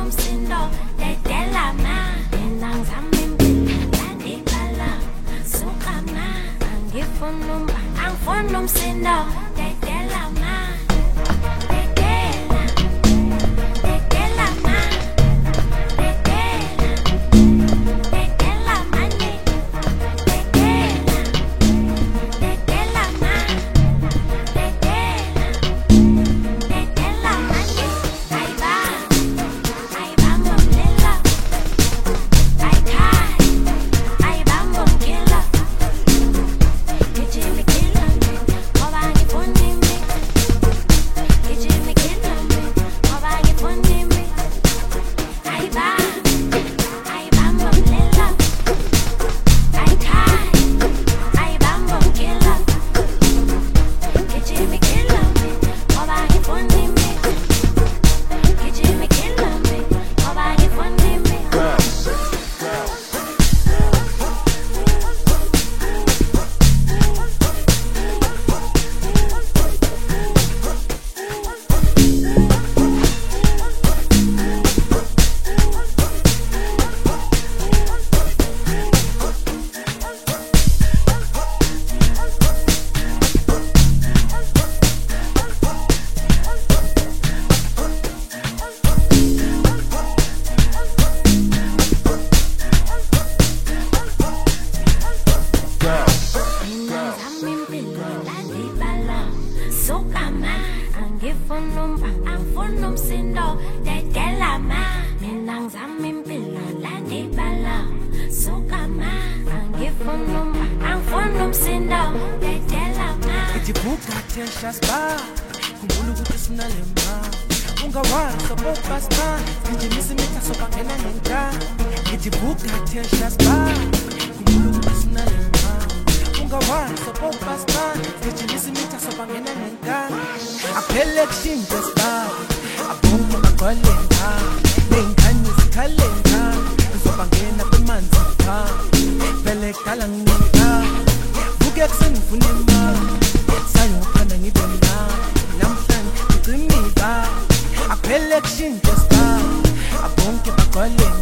umsindo dedela ma mina ngizama impilo landibala suka ma angifuna umsindo dedela ma angifuna umsindo dedela ma mina ngizama impilo landibala suka ma angifuna umsindo dedela ma ijibuka tesha spa kumbulu ukuthi sinalemba ungawazi bopasta ngijimisa imitaso bangena ngenka ijibuka tesha spa kumbulu ukuthi sinalemba ungawazi bopasta ngijimisa imitaso bangena ngenka aphele kushintsha spa aboma bagwalenga nengani zikhalenga uzobangena kwemanzi pha vele kala nginika buke kusengifuna imali sayophanda ngibe mna namhlanje ngicimika aphele kushintsha spa abonke bagwalenga